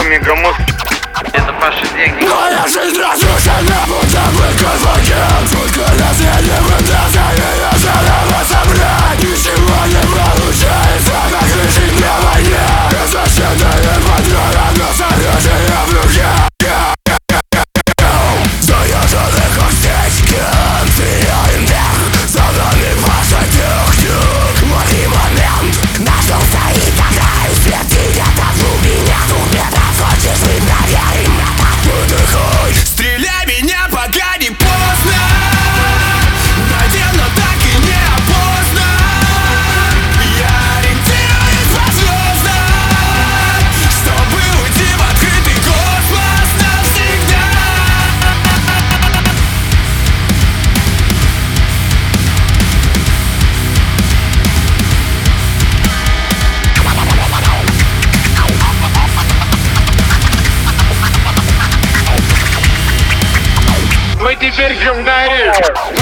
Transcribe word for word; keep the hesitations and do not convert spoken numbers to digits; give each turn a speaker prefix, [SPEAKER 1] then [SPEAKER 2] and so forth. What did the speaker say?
[SPEAKER 1] мегамозг.
[SPEAKER 2] Это ваши деньги.
[SPEAKER 3] Моя жизнь разрушена, будто бы конфликт. Только на свете вытаскивая заново собрать. Ничего не получается, как решить на войне. Разочарованная патрона, но с оружием в руке. Заезженных устечки, антиимпер. Забраны ваши техник. Лови момент, на что стоит такая свети. Это глубине двух метров. Хочешь вы проверим это? Выдыхай. Стреляй меня, пока не поздно. Надел, но так и не опоздно. Я ориентируюсь по звездам, чтобы уйти в открытый космос навсегда.
[SPEAKER 1] Мы теперь в Гюмгаре.